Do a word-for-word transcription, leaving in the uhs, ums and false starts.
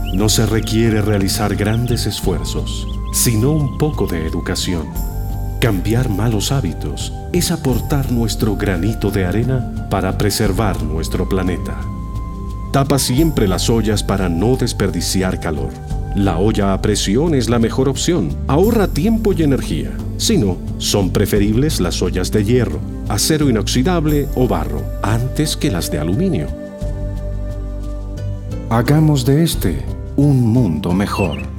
No se requiere realizar grandes esfuerzos, sino un poco de educación. Cambiar malos hábitos es aportar nuestro granito de arena para preservar nuestro planeta. Tapa siempre las ollas para no desperdiciar calor. La olla a presión es la mejor opción, ahorra tiempo y energía. Si no, son preferibles las ollas de hierro, acero inoxidable o barro, antes que las de aluminio. Hagamos de este un mundo mejor.